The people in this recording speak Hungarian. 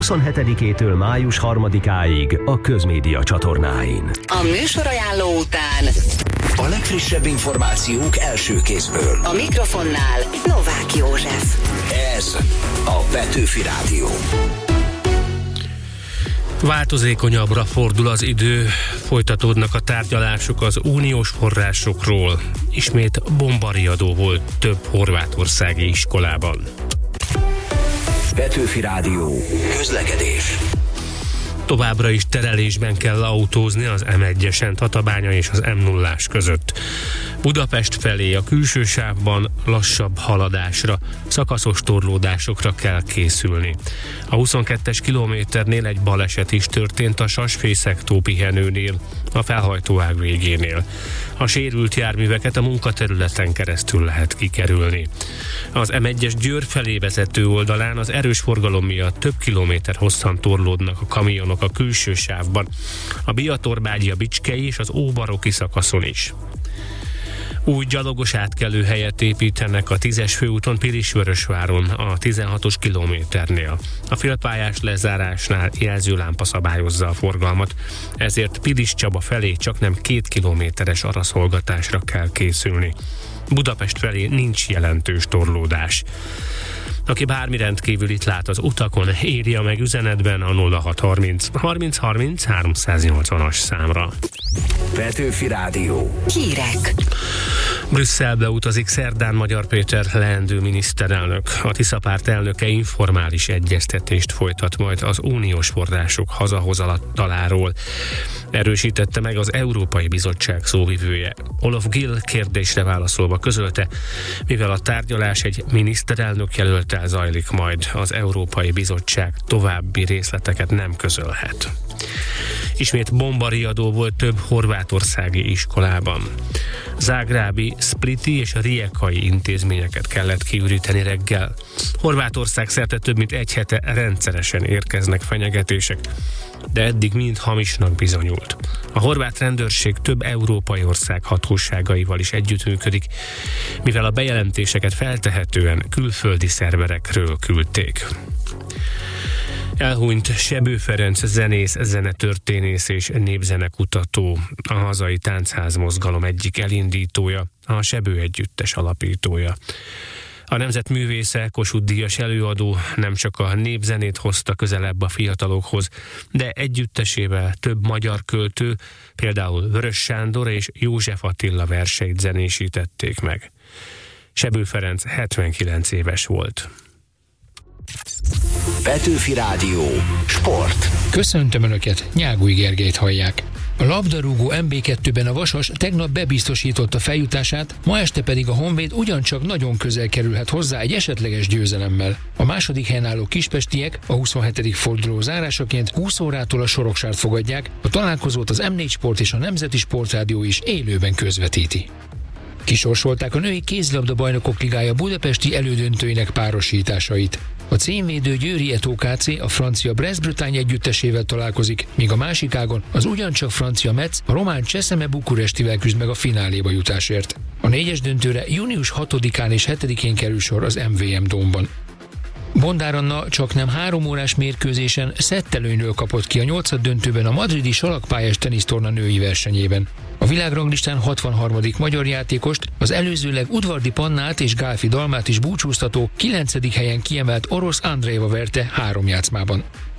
27-től május 3-áig a Közmédia csatornáin. A műsorajánló után a legfrissebb információk első kézből. A mikrofonnál Novák József. Ez a Petőfi Rádió. Változékonyabbra fordul az idő, folytatódnak a tárgyalások az uniós forrásokról. Ismét bombariadó volt több horvátországi iskolában. Petőfi Rádió. Közlekedés. Továbbra is terelésben kell autózni az M1-esen Tatabánya és az M0-ás között. Budapest felé a külső sávban lassabb haladásra, szakaszos torlódásokra kell készülni. A 22-es kilométernél egy baleset is történt a Sasfészektó pihenőnél, a felhajtóág végénél. A sérült járműveket a munkaterületen keresztül lehet kikerülni. Az M1-es Győr felé vezető oldalán az erős forgalom miatt több kilométer hosszan torlódnak a kamionok a külső sávban, a Biatorbágyi, a Bicskei és az Óbaroki szakaszon is. Új gyalogos átkelőhelyet építenek a 10-es főúton Pilisvörösváron, a 16-os kilométernél. A félpályás lezárásnál jelzőlámpa szabályozza a forgalmat, ezért Pilis Csaba felé csak nem 2 kilométeres araszolgatásra kell készülni. Budapest felé nincs jelentős torlódás. Aki bármi rendkívülit lát az utakon, írja meg üzenetben a 0630 30 30 380-as számra. Petőfi Rádió. Hírek. Brüsszelbe utazik szerdán Magyar Péter leendő miniszterelnök. A Tisza párt elnöke informális egyeztetést folytat majd az uniós források hazahozataláról. Erősítette meg az Európai Bizottság szóvivője. Olof Gill kérdésre válaszolva közölte, mivel a tárgyalás egy miniszterelnök jelölttel zajlik majd, az Európai Bizottság további részleteket nem közölhet. Ismét bombariadó volt több horvátországi iskolában. Zágrábi, spliti és rijekai intézményeket kellett kiüríteni reggel. Horvátország szerte több mint egy hete rendszeresen érkeznek fenyegetések, de eddig mind hamisnak bizonyult. A horvát rendőrség több európai ország hatóságaival is együttműködik, mivel a bejelentéseket feltehetően külföldi szerverekről küldték. Elhunyt Sebő Ferenc zenész, zenetörténész és népzenekutató, a hazai táncház mozgalom egyik elindítója, a Sebő Együttes alapítója. A nemzetművésze, Kossuth-díjas előadó nem csak a népzenét hozta közelebb a fiatalokhoz, de együttesével több magyar költő, például Vörös Sándor és József Attila verseit zenésítették meg. Sebő Ferenc 79 éves volt. Petőfi Rádió. Sport. Köszöntöm Önöket, Nyágúj Gergelyt hallják. A labdarúgó MB2-ben a Vasas tegnap bebiztosította feljutását, ma este pedig a Honvéd ugyancsak nagyon közel kerülhet hozzá egy esetleges győzelemmel. A második helyen álló kispestiek a 27. forduló zárásaként 20 órától a Soroksárt fogadják, a találkozót az M4 Sport és a Nemzeti Sportrádió is élőben közvetíti. Kisorsolták a női kézilabda bajnokok ligája budapesti elődöntőinek párosításait. A címvédő Győri Eto KC a francia Brest-Bretagne együttesével találkozik, míg a másik ágon az ugyancsak francia Metz a román Cseszeme Bukurestivel küzd meg a fináléba jutásért. A 4-es döntőre június 6-án és 7-én kerül sor az MVM Dómban. Bondár Anna csak nem 3 órás mérkőzésen szettelőnyről kapott ki a 8. döntőben a madridi salakpályás tenisztorna női versenyében. A világranglistán 63. magyar játékost, az előzőleg Udvardi Pannát és Gálfi Dalmát is búcsúztató 9. helyen kiemelt orosz Andreeva verte 3 játszmában.